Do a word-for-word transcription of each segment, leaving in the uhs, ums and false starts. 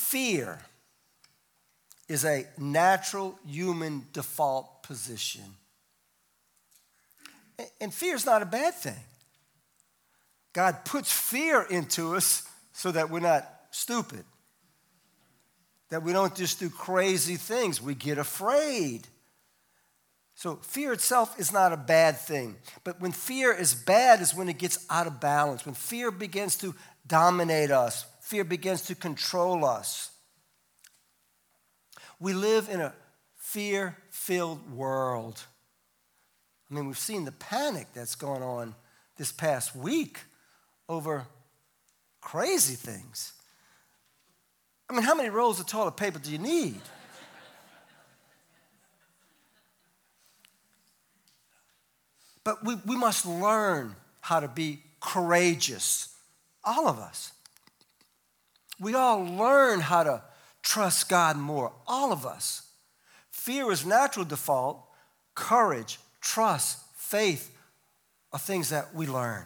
fear is a natural human default position. And fear is not a bad thing. God puts fear into us so that we're not stupid, that we don't just do crazy things. We get afraid. So fear itself is not a bad thing. But when fear is bad is when it gets out of balance, when fear begins to dominate us, fear begins to control us. We live in a fear-filled world. I mean, we've seen the panic that's gone on this past week over crazy things. I mean, how many rolls of toilet paper do you need? But we, we must learn how to be courageous, all of us. We all learn how to trust God more, all of us. Fear is natural default. Courage, trust, faith are things that we learn.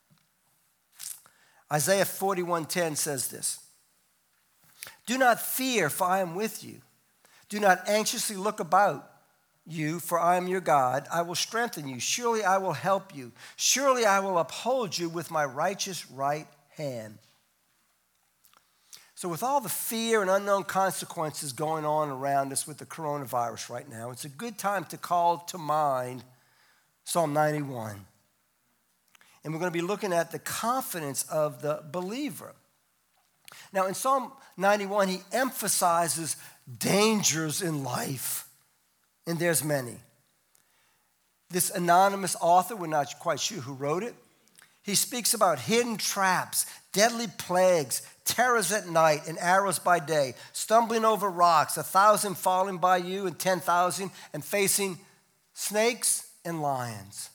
Isaiah forty-one ten says this, "Do not fear, for I am with you. Do not anxiously look about you, for I am your God. I will strengthen you. Surely I will help you. Surely I will uphold you with my righteous right hand." So with all the fear and unknown consequences going on around us with the coronavirus right now, it's a good time to call to mind Psalm ninety-one. And we're going to be looking at the confidence of the believer. Now, in Psalm ninety-one, he emphasizes dangers in life, and there's many. This anonymous author, we're not quite sure who wrote it, he speaks about hidden traps, deadly plagues, terrors at night, and arrows by day, stumbling over rocks, a thousand falling by you and ten thousand, and facing snakes and lions.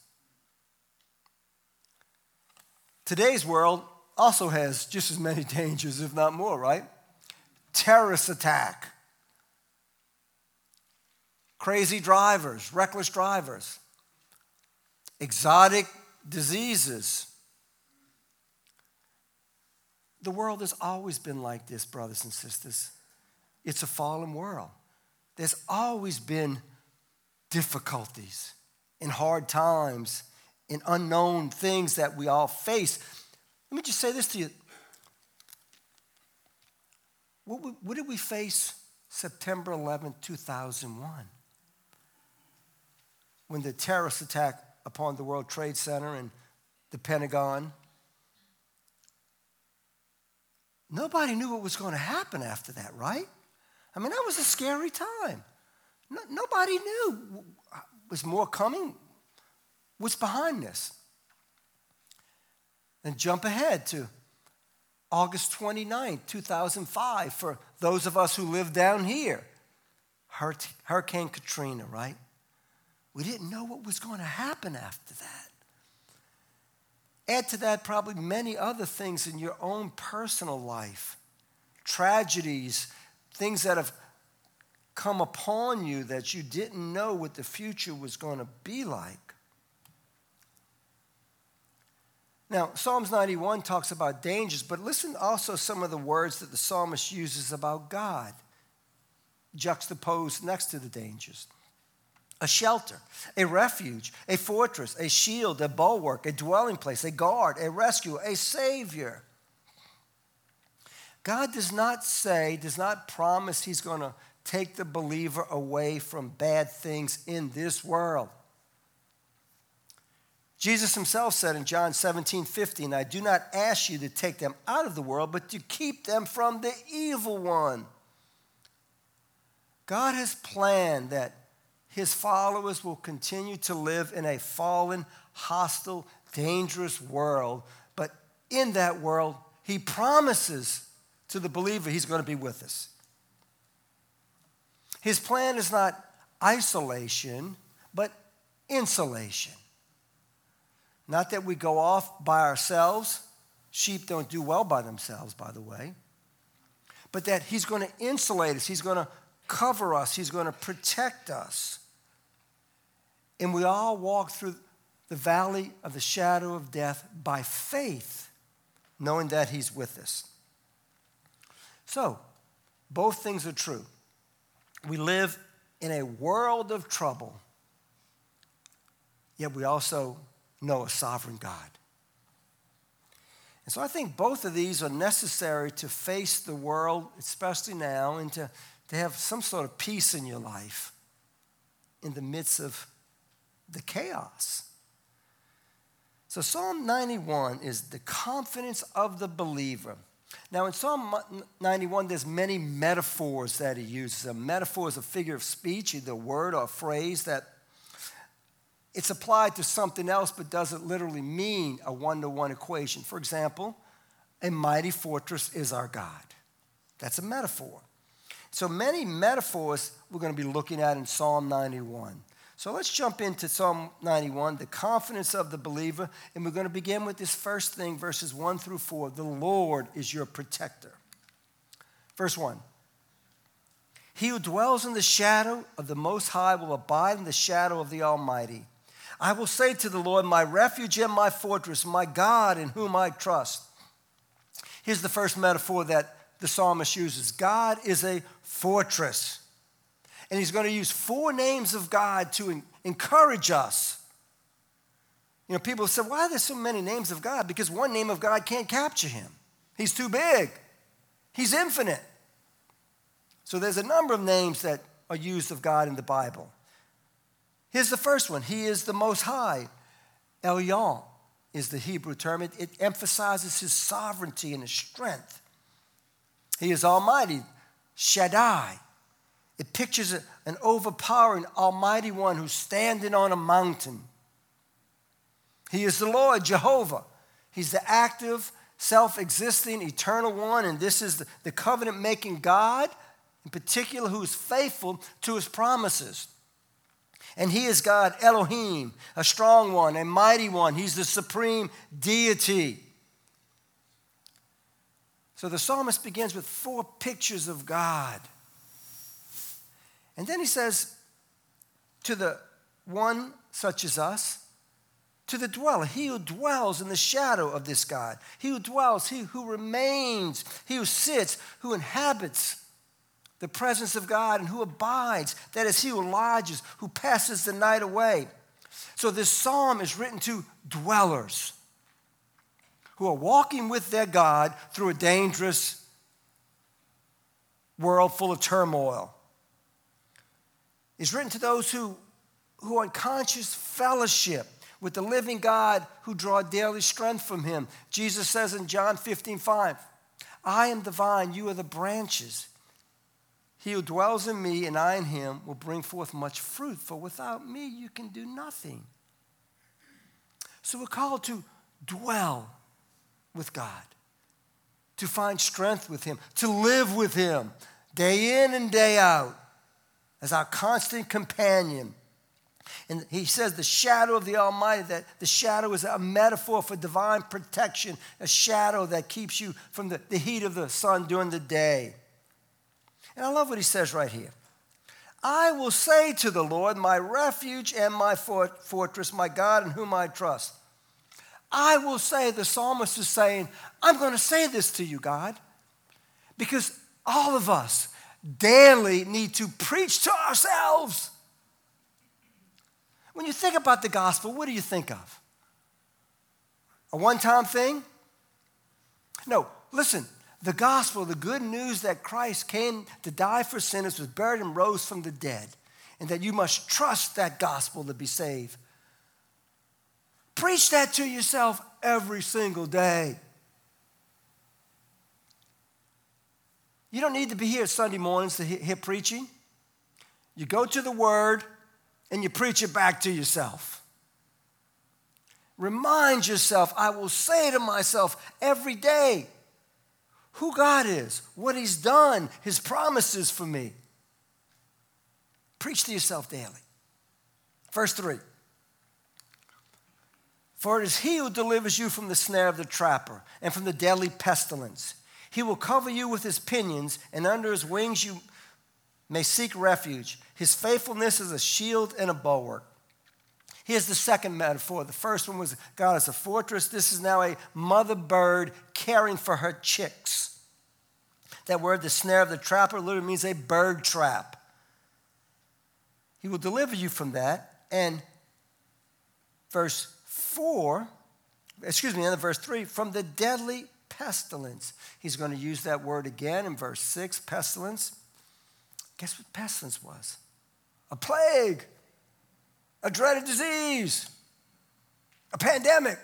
Today's world also has just as many dangers, if not more, right? Terrorist attack, crazy drivers, reckless drivers, exotic diseases. The world has always been like this, brothers and sisters. It's a fallen world. There's always been difficulties and hard times and unknown things that we all face. Let me just say this to you. What, what did we face September eleventh, two thousand one? When the terrorist attack upon the World Trade Center and the Pentagon. Nobody knew what was going to happen after that, right? I mean, that was a scary time. No, nobody knew. Was more coming? What's behind this? And jump ahead to August twenty-ninth, two thousand five, for those of us who live down here. Hurricane Katrina, right? We didn't know what was going to happen after that. Add to that probably many other things in your own personal life. Tragedies, things that have come upon you that you didn't know what the future was going to be like. Now, Psalms ninety-one talks about dangers, but listen also some of the words that the psalmist uses about God, juxtaposed next to the dangers. A shelter, a refuge, a fortress, a shield, a bulwark, a dwelling place, a guard, a rescue, a savior. God does not say, does not promise he's going to take the believer away from bad things in this world. Jesus himself said in John seventeen fifteen, "I do not ask you to take them out of the world, but to keep them from the evil one." God has planned that his followers will continue to live in a fallen, hostile, dangerous world. But in that world, he promises to the believer he's going to be with us. His plan is not isolation, but insulation. Not that we go off by ourselves. Sheep don't do well by themselves, by the way. But that he's going to insulate us. He's going to cover us. He's going to protect us. And we all walk through the valley of the shadow of death by faith, knowing that he's with us. So, Both things are true. We live in a world of trouble, yet we also know a sovereign God. And so I think both of these are necessary to face the world, especially now, and to, to have some sort of peace in your life in the midst of the chaos. So Psalm ninety-one is the confidence of the believer. Now in Psalm ninety-one, there's many metaphors that he uses. A metaphor is a figure of speech, either a word or a phrase that it's applied to something else but doesn't literally mean a one-to-one equation. For example, a mighty fortress is our God. That's a metaphor. So many metaphors we're going to be looking at in Psalm ninety-one. So let's jump into Psalm ninety-one, the confidence of the believer, and we're going to begin with this first thing, verses one through four. The Lord is your protector. Verse one. He who dwells in the shadow of the Most High will abide in the shadow of the Almighty. I will say to the Lord, my refuge and my fortress, my God in whom I trust. Here's the first metaphor that the psalmist uses. God is a fortress. And he's going to use four names of God to encourage us. You know, people say, why are there so many names of God? Because one name of God can't capture him. He's too big. He's infinite. So there's a number of names that are used of God in the Bible. Here's the first one. He is the Most High. Elyon is the Hebrew term. It, it emphasizes his sovereignty and his strength. He is Almighty. Shaddai. It pictures an overpowering Almighty One who's standing on a mountain. He is the Lord, Jehovah. He's the active, self-existing, eternal one, and this is the, the covenant-making God, in particular, who is faithful to his promises. And he is God, Elohim, a strong one, a mighty one. He's the supreme deity. So the psalmist begins with four pictures of God. And then he says, to the one such as us, to the dweller, he who dwells in the shadow of this God, he who dwells, he who remains, he who sits, who inhabits the presence of God and who abides, that is, he who lodges, who passes the night away. So this psalm is written to dwellers who are walking with their God through a dangerous world full of turmoil. It's written to those who, who are in conscious fellowship with the living God who draw daily strength from him. Jesus says in John fifteen five, I am the vine, you are the branches. He who dwells in me and I in him will bring forth much fruit, for without me you can do nothing. So we're called to dwell with God, to find strength with him, to live with him day in and day out as our constant companion. And he says the shadow of the Almighty, that the shadow is a metaphor for divine protection, a shadow that keeps you from the, the heat of the sun during the day. And I love what he says right here. I will say to the Lord, my refuge and my fort- fortress, my God in whom I trust. I will say, the psalmist is saying, I'm going to say this to you, God, because all of us daily need to preach to ourselves. When you think about the gospel, what do you think of? A one-time thing? No, listen. The gospel, the good news that Christ came to die for sinners, was buried and rose from the dead, and that you must trust that gospel to be saved. Preach that to yourself every single day. You don't need to be here Sunday mornings to hear preaching. You go to the Word and you preach it back to yourself. Remind yourself, I will say to myself every day, who God is, what he's done, his promises for me. Preach to yourself daily. Verse three. For it is he who delivers you from the snare of the trapper and from the deadly pestilence. He will cover you with his pinions, and under his wings you may seek refuge. His faithfulness is a shield and a bulwark. Here's the second metaphor. The first one was God as a fortress. This is now a mother bird caring for her chicks. That word, the snare of the trapper, literally means a bird trap. He will deliver you from that. And verse four, excuse me, in verse three, from the deadly pestilence. He's going to use that word again in verse six, pestilence. Guess what pestilence was? A plague, a dreaded disease, a pandemic.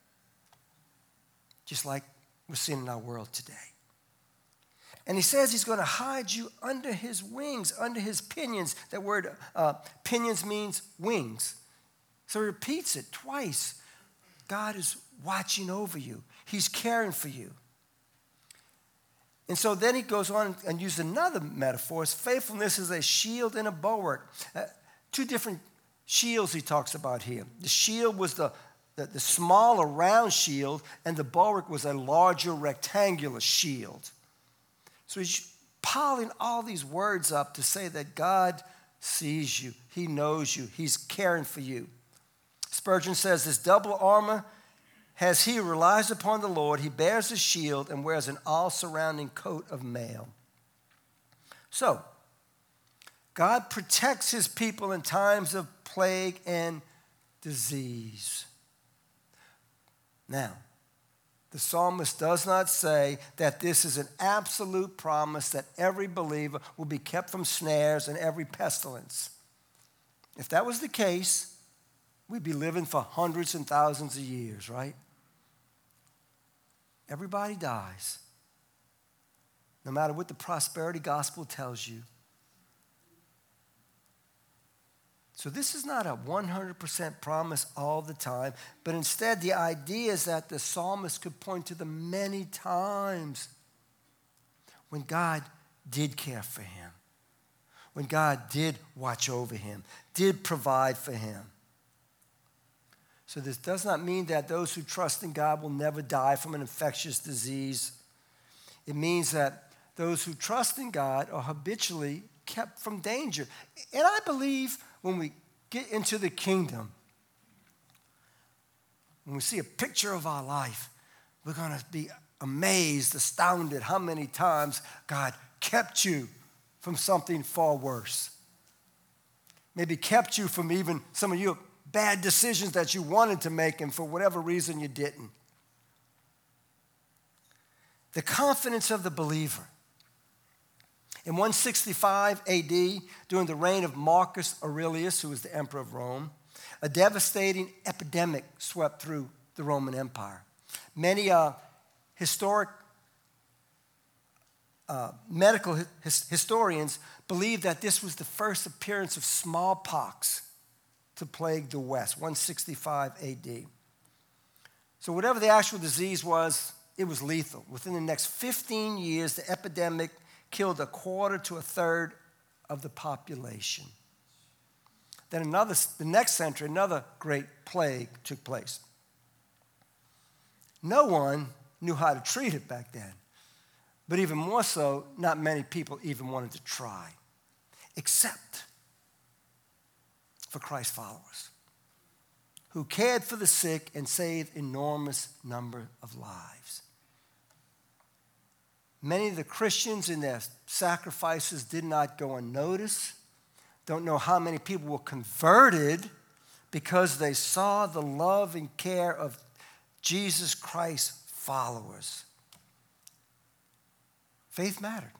Just like we're seeing in our world today. And he says he's going to hide you under his wings, under his pinions. That word uh, pinions means wings. So he repeats it twice. God is watching over you. He's caring for you. And so then he goes on and uses another metaphor. His faithfulness is a shield and a bulwark. Uh, two different shields he talks about here. The shield was the, the, the smaller round shield, and the bulwark was a larger rectangular shield. So he's piling all these words up to say that God sees you. He knows you. He's caring for you. Spurgeon says this double armor has he who relies upon the Lord. He bears a shield and wears an all-surrounding coat of mail. So, God protects his people in times of plague and disease. Now, the psalmist does not say that this is an absolute promise that every believer will be kept from snares and every pestilence. If that was the case, we'd be living for hundreds and thousands of years, right? Everybody dies. No matter what the prosperity gospel tells you. So this is not a one hundred percent promise all the time, but instead the idea is that the psalmist could point to the many times when God did care for him, when God did watch over him, did provide for him. So this does not mean that those who trust in God will never die from an infectious disease. It means that those who trust in God are habitually kept from danger. And I believe when we get into the kingdom, when we see a picture of our life, we're going to be amazed, astounded how many times God kept you from something far worse. Maybe kept you from even some of your bad decisions that you wanted to make and for whatever reason you didn't. The confidence of the believer. In one sixty-five A D, during the reign of Marcus Aurelius, who was the emperor of Rome, a devastating epidemic swept through the Roman Empire. Many uh, historic uh, medical his, historians believe that this was the first appearance of smallpox to plague the West, one sixty-five A D. So whatever the actual disease was, it was lethal. Within the next fifteen years, the epidemic killed a quarter to a third of the population. Then another, the next century, another great plague took place. No one knew how to treat it back then. But even more so, not many people even wanted to try, except for Christ followers, who cared for the sick and saved enormous number of lives. Many of the Christians in their sacrifices did not go unnoticed. Don't know how many people were converted because they saw the love and care of Jesus Christ's followers. Faith mattered.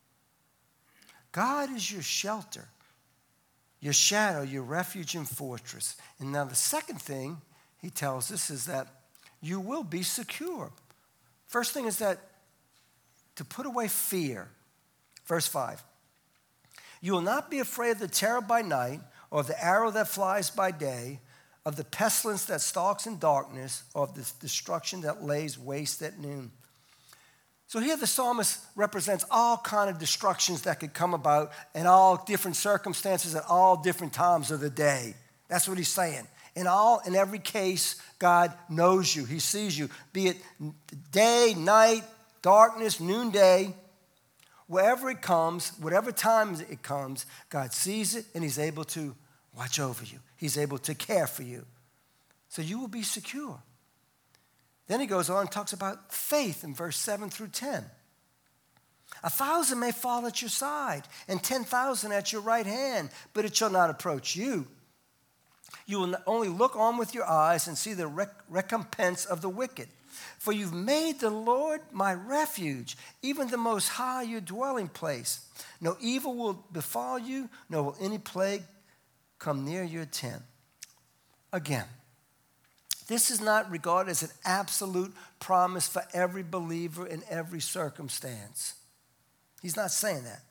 God is your shelter, your shadow, your refuge and fortress. And now the second thing he tells us is that you will be secure. First thing is that to put away fear. Verse five. You will not be afraid of the terror by night, or of the arrow that flies by day, of the pestilence that stalks in darkness, or of the destruction that lays waste at noon. So here the psalmist represents all kind of destructions that could come about in all different circumstances at all different times of the day. That's what he's saying. In all, in every case, God knows you. He sees you. Be it day, night, darkness, noonday, wherever it comes, whatever time it comes, God sees it and he's able to watch over you. He's able to care for you. So you will be secure. Then he goes on and talks about faith in verse seven through ten. A thousand may fall at your side, and ten thousand at your right hand, but it shall not approach you. You will only look on with your eyes and see the rec- recompense of the wicked. For you've made the Lord my refuge, even the Most High your dwelling place. No evil will befall you, nor will any plague come near your tent. Again, this is not regarded as an absolute promise for every believer in every circumstance. He's not saying that.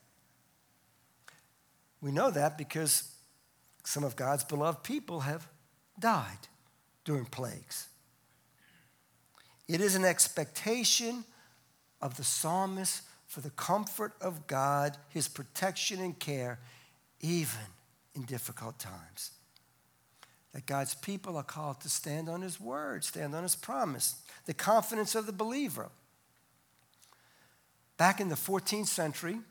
We know that because some of God's beloved people have died during plagues. It is an expectation of the psalmist for the comfort of God, his protection and care, even in difficult times. That God's people are called to stand on his word, stand on his promise, the confidence of the believer. Back in the fourteenth century,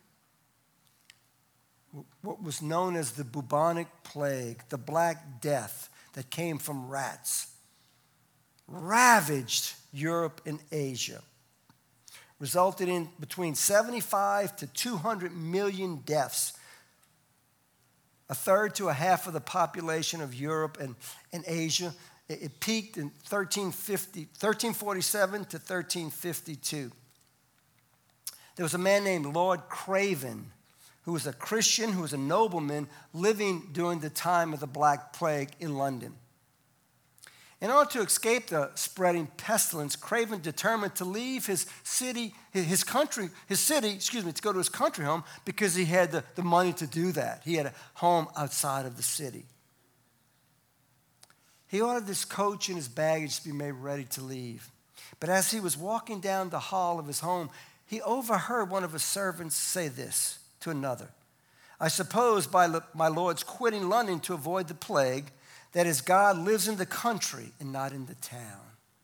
what was known as the bubonic plague, the Black Death that came from rats, ravaged Europe and Asia, resulted in between seventy-five to two hundred million deaths, a third to a half of the population of Europe and, and Asia. It, it peaked in thirteen fifty, thirteen forty-seven to thirteen fifty-two. There was a man named Lord Craven, who was a Christian, who was a nobleman living during the time of the Black Plague in London. In order to escape the spreading pestilence, Craven determined to leave his city, his country, his city, excuse me, to go to his country home because he had the, the money to do that. He had a home outside of the city. He ordered his coach and his baggage to be made ready to leave. But as he was walking down the hall of his home, he overheard one of his servants say this to another. I suppose by my Lord's quitting London to avoid the plague, that is, God lives in the country and not in the town.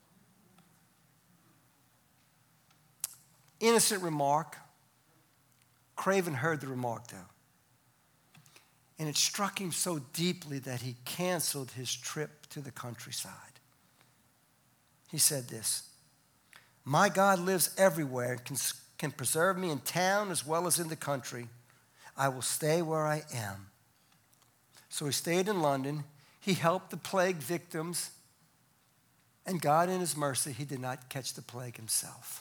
Innocent remark. Craven heard the remark, though. And it struck him so deeply that he canceled his trip to the countryside. He said this, my God lives everywhere and can, can preserve me in town as well as in the country. I will stay where I am. So he stayed in London. He helped the plague victims, and God in his mercy, he did not catch the plague himself.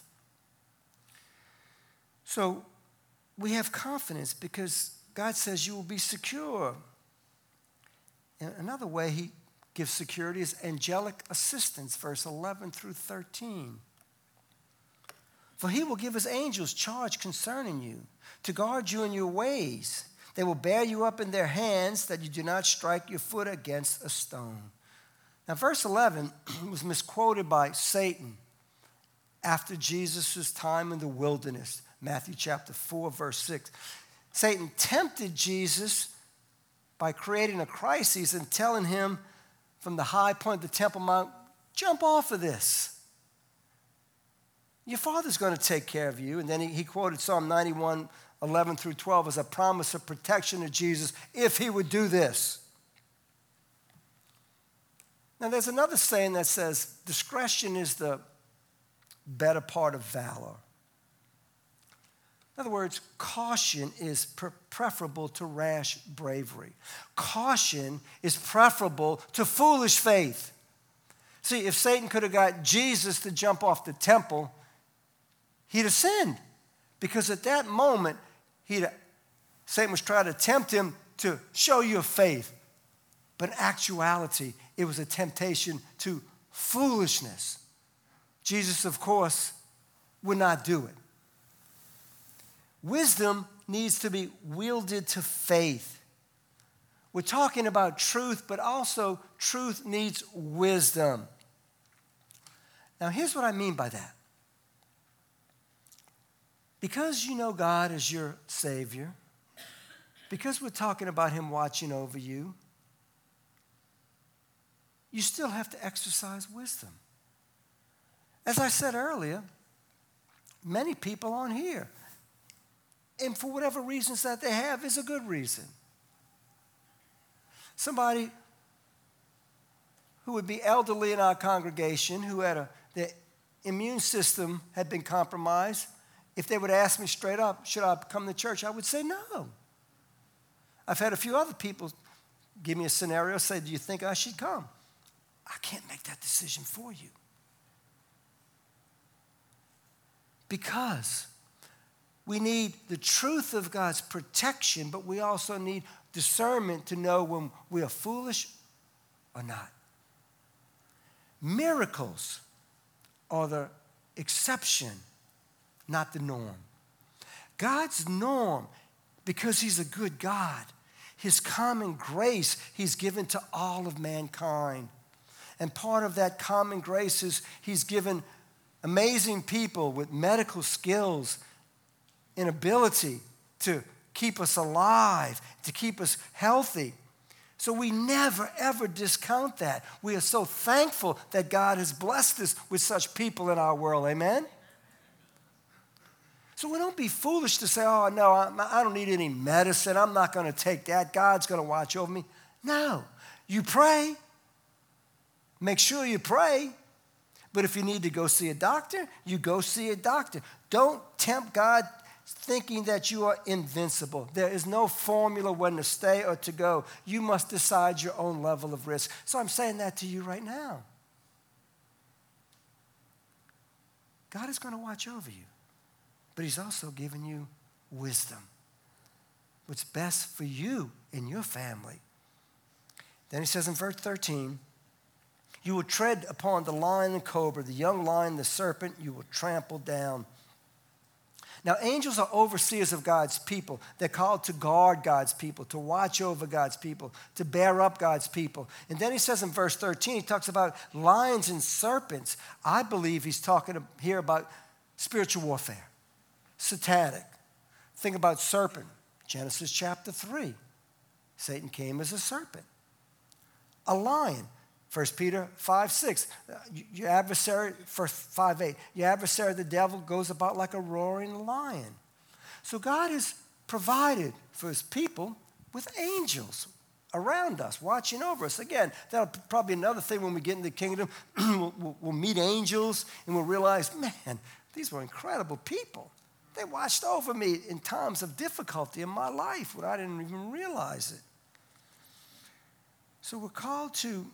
So we have confidence because God says you will be secure. And another way he gives security is angelic assistance, verse eleven through thirteen. For he will give his angels charge concerning you, to guard you in your ways. They will bear you up in their hands that you do not strike your foot against a stone. Now, verse eleven was misquoted by Satan after Jesus' time in the wilderness. Matthew chapter four, verse six. Satan tempted Jesus by creating a crisis and telling him from the high point of the Temple Mount, jump off of this. Your Father's going to take care of you. And then he, he quoted Psalm ninety-one, eleven through twelve as a promise of protection to Jesus if he would do this. Now there's another saying that says discretion is the better part of valor. In other words, caution is pre- preferable to rash bravery. Caution is preferable to foolish faith. See, if Satan could have got Jesus to jump off the temple, he'd have sinned. Because at that moment, he'd, Satan was trying to tempt him to show your faith. But in actuality, it was a temptation to foolishness. Jesus, of course, would not do it. Wisdom needs to be wielded to faith. We're talking about truth, but also truth needs wisdom. Now, here's what I mean by that. Because you know God as your Savior, because we're talking about him watching over you, you still have to exercise wisdom. As I said earlier, many people aren't here. And for whatever reasons that they have is a good reason. Somebody who would be elderly in our congregation, who had a, their immune system had been compromised, if they would ask me straight up, should I come to church, I would say no. I've had a few other people give me a scenario, say, do you think I should come? I can't make that decision for you. Because we need the truth of God's protection, but we also need discernment to know when we are foolish or not. Miracles are the exception, not the norm. God's norm, because he's a good God, his common grace he's given to all of mankind. And part of that common grace is he's given amazing people with medical skills and ability to keep us alive, to keep us healthy. So we never, ever discount that. We are so thankful that God has blessed us with such people in our world. Amen? So we don't be foolish to say, oh, no, I don't need any medicine. I'm not going to take that. God's going to watch over me. No. You pray. Make sure you pray. But if you need to go see a doctor, you go see a doctor. Don't tempt God thinking that you are invincible. There is no formula when to stay or to go. You must decide your own level of risk. So I'm saying that to you right now. God is going to watch over you, but he's also given you wisdom. What's best for you and your family. Then he says in verse thirteen, you will tread upon the lion and cobra, the young lion, the serpent, you will trample down. Now, angels are overseers of God's people. They're called to guard God's people, to watch over God's people, to bear up God's people. And then he says in verse thirteen, he talks about lions and serpents. I believe he's talking here about spiritual warfare, satanic. Think about serpent. Genesis chapter three. Satan came as a serpent. A lion. First Peter five six, your adversary, first five eight, your adversary, the devil, goes about like a roaring lion. So God has provided for his people with angels around us, watching over us. Again, that'll probably be another thing when we get in the kingdom. we'll, we'll, we'll meet angels and we'll realize, man, these were incredible people. They watched over me in times of difficulty in my life when I didn't even realize it. So we're called to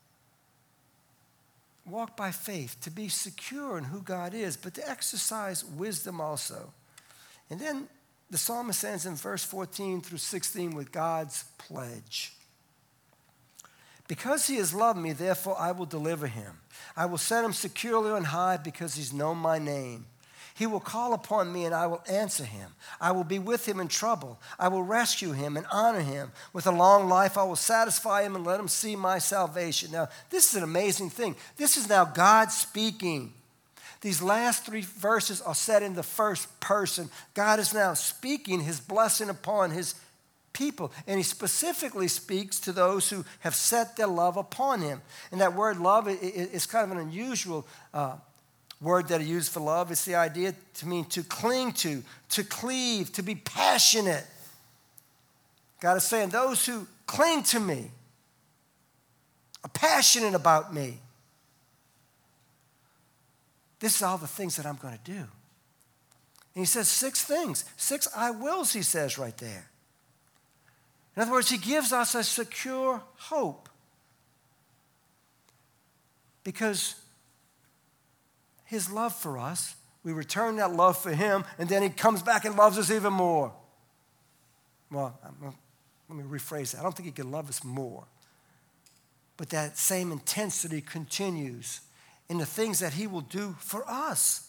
walk by faith, to be secure in who God is, but to exercise wisdom also. And then the psalmist ends in verse fourteen through sixteen with God's pledge. Because he has loved me, therefore I will deliver him. I will set him securely on high because he's known my name. He will call upon me and I will answer him. I will be with him in trouble. I will rescue him and honor him. With a long life, I will satisfy him and let him see my salvation. Now, this is an amazing thing. This is now God speaking. These last three verses are said in the first person. God is now speaking his blessing upon his people. And he specifically speaks to those who have set their love upon him. And that word love is kind of an unusual uh, word that he used for love. It's the idea to mean to cling to, to cleave, to be passionate. God is saying those who cling to me are passionate about me. This is all the things that I'm going to do. And he says six things, six I wills, he says right there. In other words, he gives us a secure hope. Because his love for us, we return that love for him, and then he comes back and loves us even more. Well, let me rephrase that. I don't think he can love us more. But that same intensity continues in the things that he will do for us.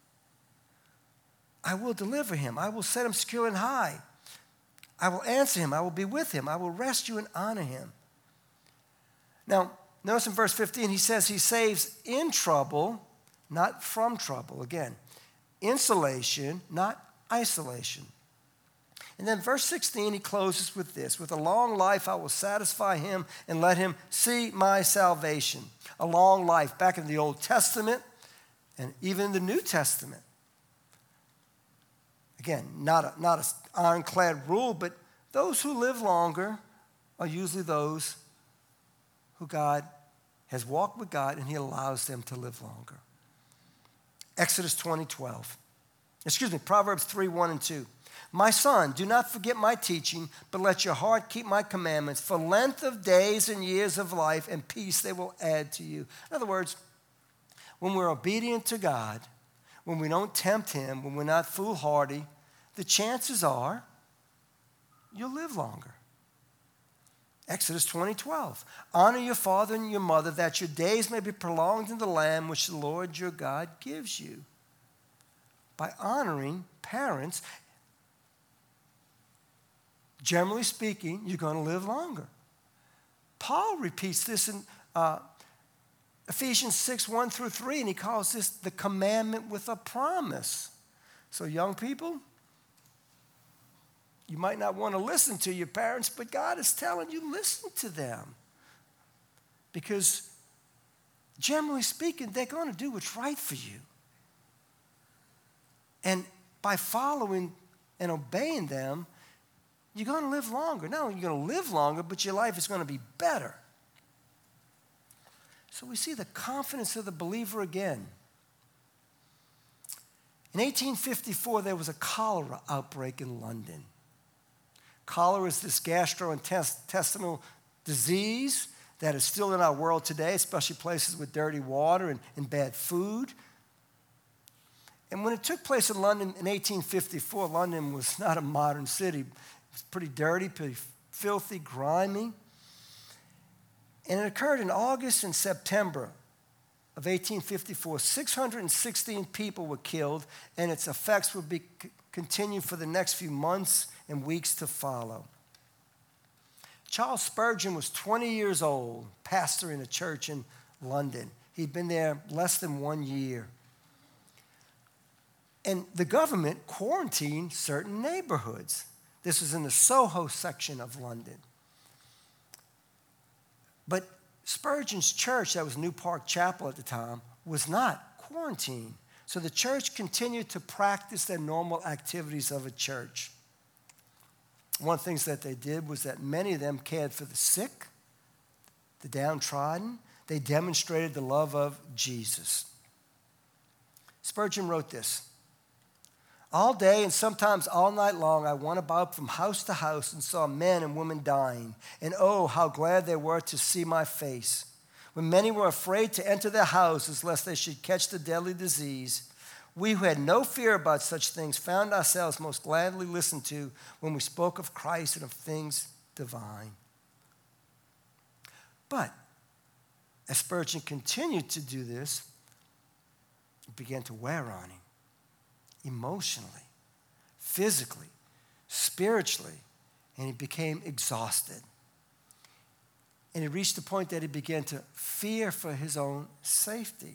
I will deliver him. I will set him secure and high. I will answer him. I will be with him. I will rescue and honor him. Now, notice in verse fifteen, he says he saves in trouble, not from trouble. Again, insulation, not isolation. And then verse sixteen, he closes with this. With a long life, I will satisfy him and let him see my salvation. A long life, back in the Old Testament and even in the New Testament. Again, not a, not an ironclad rule, but those who live longer are usually those who God has walked with God and he allows them to live longer. Exodus twenty twelve. Excuse me, Proverbs three, one and two. My son, do not forget my teaching, but let your heart keep my commandments. For length of days and years of life and peace they will add to you. In other words, when we're obedient to God, when we don't tempt him, when we're not foolhardy, the chances are you'll live longer. Exodus twenty, twelve. Honor your father and your mother, that your days may be prolonged in the land which the Lord your God gives you. By honoring parents, generally speaking, you're going to live longer. Paul repeats this in uh, Ephesians six, one through three, and he calls this the commandment with a promise. So young people, you might not want to listen to your parents, but God is telling you, listen to them. Because generally speaking, they're going to do what's right for you. And by following and obeying them, you're going to live longer. Not only are you going to live longer, but your life is going to be better. So we see the confidence of the believer again. In eighteen fifty-four, there was a cholera outbreak in London. Cholera is this gastrointestinal disease that is still in our world today, especially places with dirty water and, and bad food. And when it took place in London in eighteen fifty-four, London was not a modern city. It was pretty dirty, pretty filthy, grimy. And it occurred in August and September of eighteen fifty-four. six hundred sixteen people were killed, and its effects would be continue for the next few months and weeks to follow. Charles Spurgeon was twenty years old, pastor in a church in London. He'd been there less than one year. And the government quarantined certain neighborhoods. This was in the Soho section of London. But Spurgeon's church, that was New Park Chapel at the time, was not quarantined. So the church continued to practice their normal activities of a church. One of the things that they did was that many of them cared for the sick, the downtrodden. They demonstrated the love of Jesus. Spurgeon wrote this: all day and sometimes all night long, I went about from house to house and saw men and women dying. And oh, how glad they were to see my face. When many were afraid to enter their houses lest they should catch the deadly disease, we who had no fear about such things found ourselves most gladly listened to when we spoke of Christ and of things divine. But as Spurgeon continued to do this, it began to wear on him. Emotionally, physically, spiritually, and he became exhausted. And he reached the point that he began to fear for his own safety.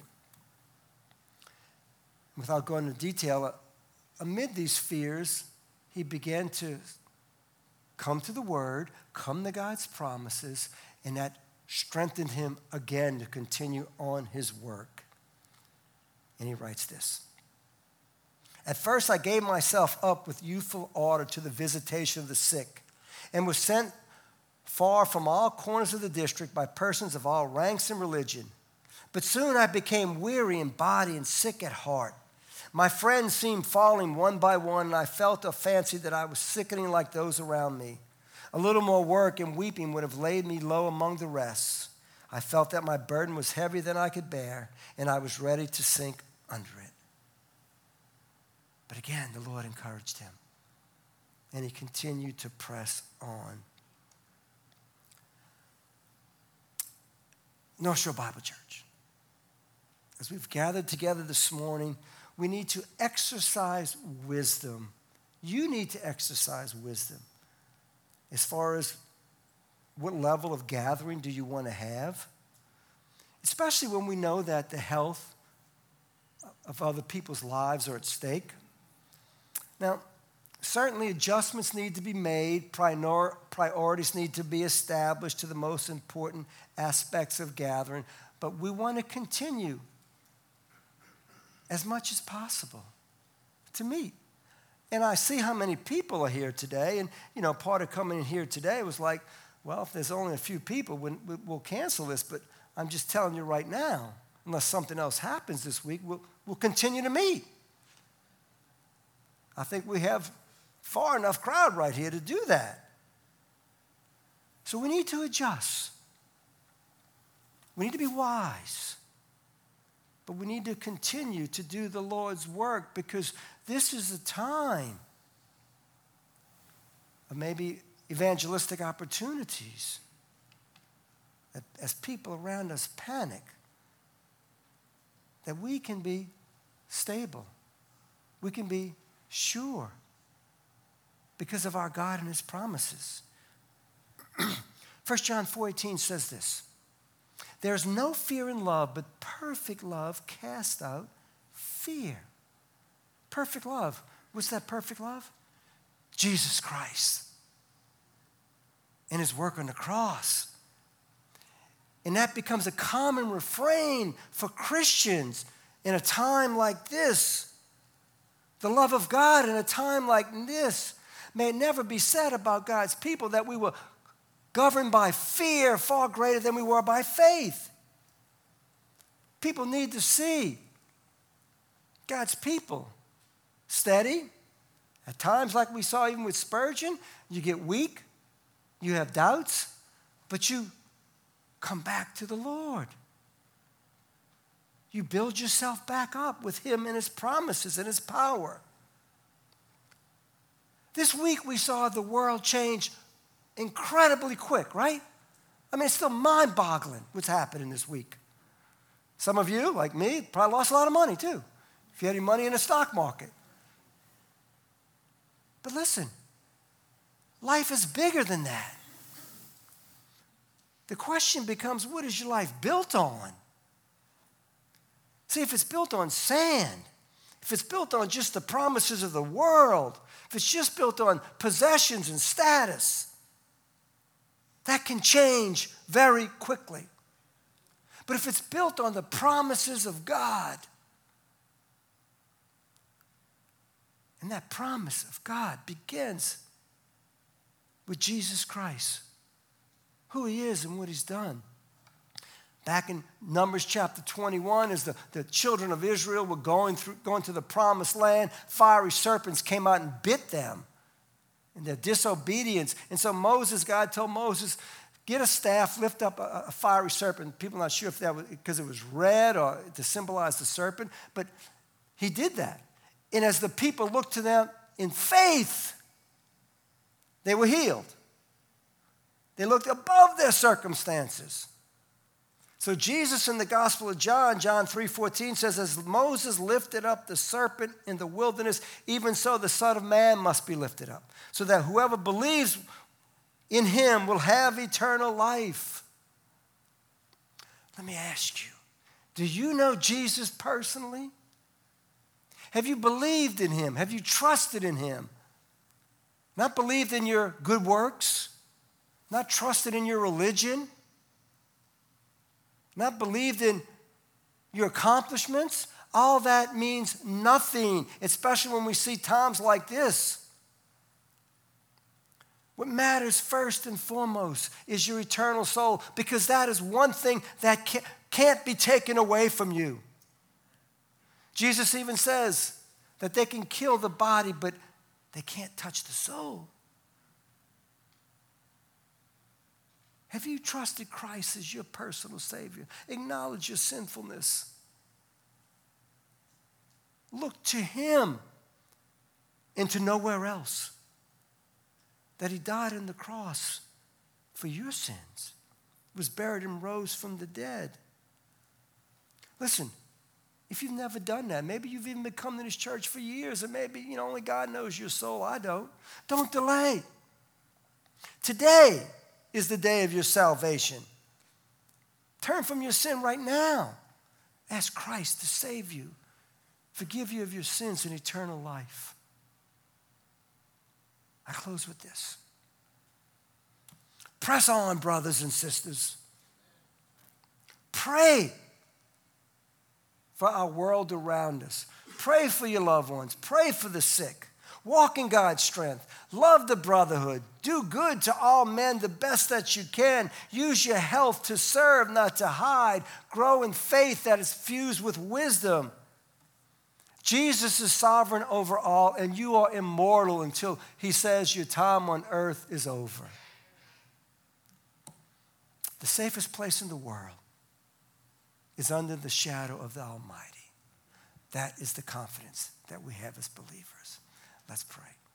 Without going into detail, amid these fears, he began to come to the Word, come to God's promises, and that strengthened him again to continue on his work. And he writes this: at first, I gave myself up with youthful ardor to the visitation of the sick and was sent far from all corners of the district by persons of all ranks and religion. But soon I became weary in body and sick at heart. My friends seemed falling one by one, and I felt or fancied that I was sickening like those around me. A little more work and weeping would have laid me low among the rest. I felt that my burden was heavier than I could bear, and I was ready to sink under it. But again, the Lord encouraged him, and he continued to press on. North Shore Bible Church, as we've gathered together this morning, we need to exercise wisdom. You need to exercise wisdom as far as what level of gathering do you want to have, especially when we know that the health of other people's lives are at stake. Now, certainly adjustments need to be made, prior- priorities need to be established to the most important aspects of gathering, but we want to continue as much as possible to meet. And I see how many people are here today, and you know, part of coming in here today was like, well, if there's only a few people, we'll cancel this, but I'm just telling you right now, unless something else happens this week, we'll, we'll continue to meet. I think we have far enough crowd right here to do that. So we need to adjust. We need to be wise. But we need to continue to do the Lord's work because this is a time of maybe evangelistic opportunities. As people around us panic, that we can be stable. We can be sure because of our God and his promises. First John four eighteen says this, there's no fear in love, but perfect love casts out fear. Perfect love. What's that perfect love? Jesus Christ and his work on the cross. And that becomes a common refrain for Christians in a time like this. The love of God in a time like this. May it never be said about God's people that we were governed by fear far greater than we were by faith. People need to see God's people steady. At times, like we saw even with Spurgeon, you get weak, you have doubts, but you come back to the Lord. You build yourself back up with him and his promises and his power. This week we saw the world change incredibly quick, right? I mean, it's still mind-boggling what's happening this week. Some of you, like me, probably lost a lot of money too, if you had any money in the stock market. But listen, life is bigger than that. The question becomes, what is your life built on? See, if it's built on sand, if it's built on just the promises of the world, if it's just built on possessions and status, that can change very quickly. But if it's built on the promises of God, and that promise of God begins with Jesus Christ, who he is and what he's done. Back in Numbers chapter twenty-one, as the, the children of Israel were going through, going to the promised land, fiery serpents came out and bit them in their disobedience. And so Moses, God told Moses, get a staff, lift up a, a fiery serpent. People are not sure if that was because it was red or to symbolize the serpent, but he did that. And as the people looked to them in faith, they were healed. They looked above their circumstances. So Jesus in the Gospel of John, John three fourteen says, as Moses lifted up the serpent in the wilderness, even so the Son of Man must be lifted up, so that whoever believes in him will have eternal life. Let me ask you, do you know Jesus personally? Have you believed in him? Have you trusted in him? Not believed in your good works? Not trusted in your religion? Not believed in your accomplishments? All that means nothing, especially when we see times like this. What matters first and foremost is your eternal soul, because that is one thing that can't be taken away from you. Jesus even says that they can kill the body, but they can't touch the soul. Have you trusted Christ as your personal Savior? Acknowledge your sinfulness. Look to him and to nowhere else. That he died on the cross for your sins, was buried and rose from the dead. Listen, if you've never done that, maybe you've even been coming to this church for years, and maybe, you know, only God knows your soul, I don't. Don't delay. Today is the day of your salvation. Turn from your sin right now. Ask Christ to save you, forgive you of your sins and eternal life. I close with this. Press on, brothers and sisters. Pray for our world around us. Pray for your loved ones. Pray for the sick. Walk in God's strength. Love the brotherhood. Do good to all men the best that you can. Use your health to serve, not to hide. Grow in faith that is fused with wisdom. Jesus is sovereign over all, and you are immortal until he says your time on earth is over. The safest place in the world is under the shadow of the Almighty. That is the confidence that we have as believers. Let's pray.